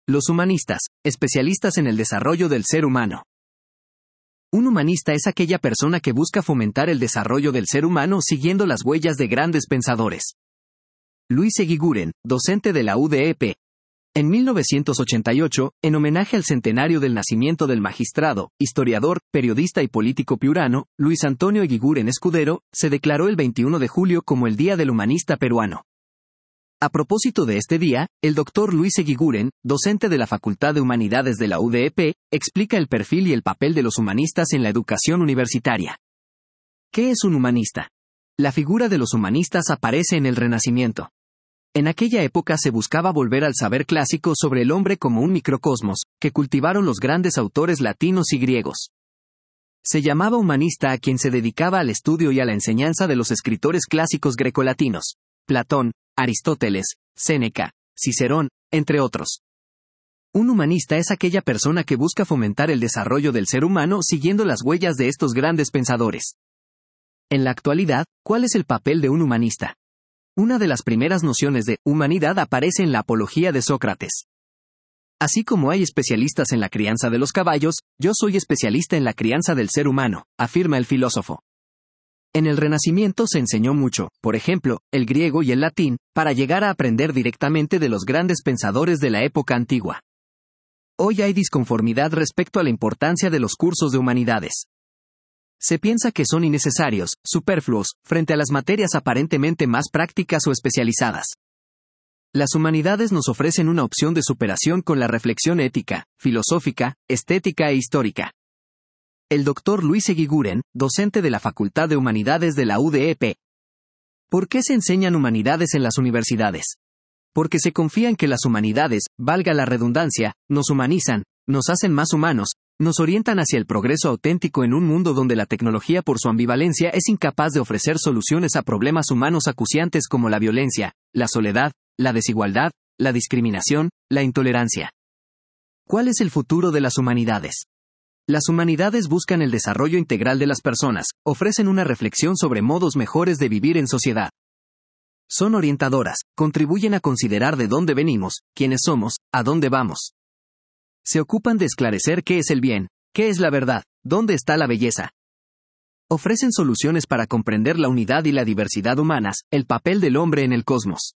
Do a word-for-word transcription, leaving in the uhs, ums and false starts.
Los humanistas, especialistas en el desarrollo del ser humano. Un humanista es aquella persona que busca fomentar el desarrollo del ser humano siguiendo las huellas de grandes pensadores. Luis Eguiguren, docente de la U D E P. En mil novecientos ochenta y ocho, en homenaje al centenario del nacimiento del magistrado, historiador, periodista y político piurano, Luis Antonio Eguiguren Escudero, se declaró el veintiuno de julio como el Día del Humanista Peruano. A propósito de este día, el doctor Luis Eguiguren, docente de la Facultad de Humanidades de la U D E P, explica el perfil y el papel de los humanistas en la educación universitaria. ¿Qué es un humanista? La figura de los humanistas aparece en el Renacimiento. En aquella época se buscaba volver al saber clásico sobre el hombre como un microcosmos, que cultivaron los grandes autores latinos y griegos. Se llamaba humanista a quien se dedicaba al estudio y a la enseñanza de los escritores clásicos grecolatinos, Platón, Aristóteles, Séneca, Cicerón, entre otros. Un humanista es aquella persona que busca fomentar el desarrollo del ser humano siguiendo las huellas de estos grandes pensadores. En la actualidad, ¿cuál es el papel de un humanista? Una de las primeras nociones de humanidad aparece en la Apología de Sócrates. Así como hay especialistas en la crianza de los caballos, yo soy especialista en la crianza del ser humano, afirma el filósofo. En el Renacimiento se enseñó mucho, por ejemplo, el griego y el latín, para llegar a aprender directamente de los grandes pensadores de la época antigua. Hoy hay disconformidad respecto a la importancia de los cursos de humanidades. Se piensa que son innecesarios, superfluos, frente a las materias aparentemente más prácticas o especializadas. Las humanidades nos ofrecen una opción de superación con la reflexión ética, filosófica, estética e histórica. El doctor Luis Eguiguren, docente de la Facultad de Humanidades de la U D E P. ¿Por qué se enseñan humanidades en las universidades? Porque se confía en que las humanidades, valga la redundancia, nos humanizan, nos hacen más humanos, nos orientan hacia el progreso auténtico en un mundo donde la tecnología por su ambivalencia es incapaz de ofrecer soluciones a problemas humanos acuciantes como la violencia, la soledad, la desigualdad, la discriminación, la intolerancia. ¿Cuál es el futuro de las humanidades? Las humanidades buscan el desarrollo integral de las personas, ofrecen una reflexión sobre modos mejores de vivir en sociedad. Son orientadoras, contribuyen a considerar de dónde venimos, quiénes somos, a dónde vamos. Se ocupan de esclarecer qué es el bien, qué es la verdad, dónde está la belleza. Ofrecen soluciones para comprender la unidad y la diversidad humanas, el papel del hombre en el cosmos.